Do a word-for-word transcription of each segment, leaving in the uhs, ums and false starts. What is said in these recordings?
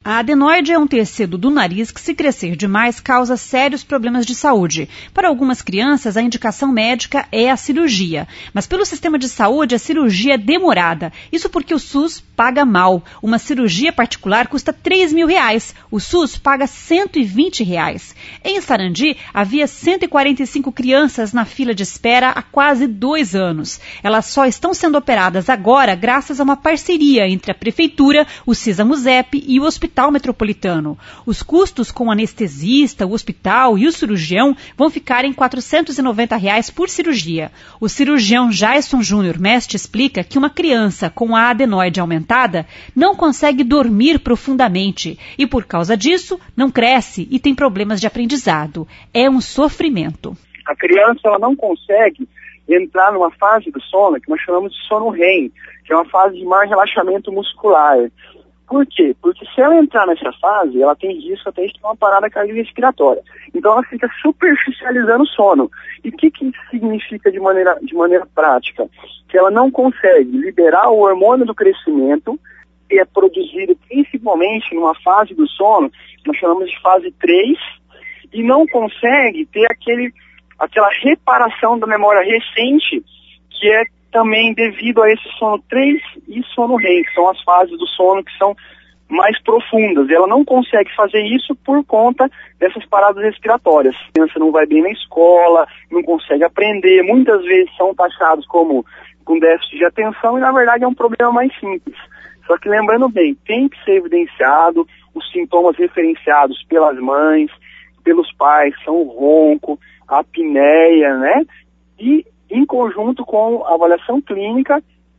A adenoide é um tecido do nariz que, se crescer demais, causa sérios problemas de saúde. Para algumas crianças, a indicação médica é a cirurgia. Mas pelo sistema de saúde, a cirurgia é demorada. Isso porque o SUS paga mal. Uma cirurgia particular custa três mil reais. O SUS paga cento e vinte reais. Em Sarandi, havia cento e quarenta e cinco crianças na fila de espera há quase dois anos. Elas só estão sendo operadas agora graças a uma parceria entre a Prefeitura, o SISAMUSEP e o Hospital Metropolitano. Os custos com o anestesista, o hospital e o cirurgião vão ficar em quatrocentos e noventa reais por cirurgia. O cirurgião Jason Júnior Mestre explica que uma criança com a adenoide aumentada não consegue dormir profundamente e, por causa disso, não cresce e tem problemas de aprendizado. É um sofrimento. A criança ela não consegue entrar numa fase do sono que nós chamamos de sono REM, que é uma fase de maior relaxamento muscular. Por quê? Porque se ela entrar nessa fase, ela tem risco até de ter uma parada cardiorrespiratória. Então ela fica superficializando o sono. E o que, que isso significa de maneira, de maneira prática? Que ela não consegue liberar o hormônio do crescimento, que é produzido principalmente numa fase do sono, que nós chamamos de fase três, e não consegue ter aquele, aquela reparação da memória recente, que é também devido a esse sono três e sono REM, que são as fases do sono que são mais profundas. Ela não consegue fazer isso por conta dessas paradas respiratórias. A criança não vai bem na escola, não consegue aprender, muitas vezes são taxados como com déficit de atenção e na verdade é um problema mais simples. Só que lembrando bem, tem que ser evidenciado os sintomas referenciados pelas mães, pelos pais, que são o ronco, a apneia, né? E em conjunto com a avaliação clínica,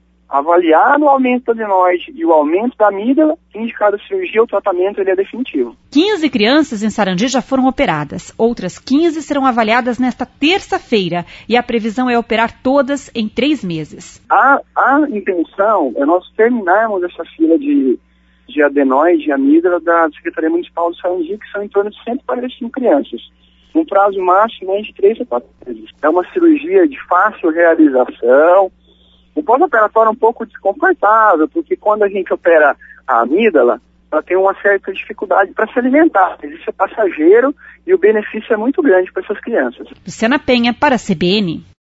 avaliar o aumento da adenoide e o aumento da amígdala, indicada a cirurgia, o tratamento ele é definitivo. quinze crianças em Sarandi já foram operadas. Outras quinze serão avaliadas nesta terça-feira e a previsão é operar todas em três meses. A, a intenção é nós terminarmos essa fila de, de adenoide e amígdala da Secretaria Municipal de Sarandi, que são em torno de cento e quarenta e cinco crianças. Um prazo máximo de três a quatro meses. É uma cirurgia de fácil realização. O pós-operatório é um pouco desconfortável, porque quando a gente opera a amígdala, ela tem uma certa dificuldade para se alimentar. Isso é passageiro e o benefício é muito grande para essas crianças. Luciana Penha, para a C B N.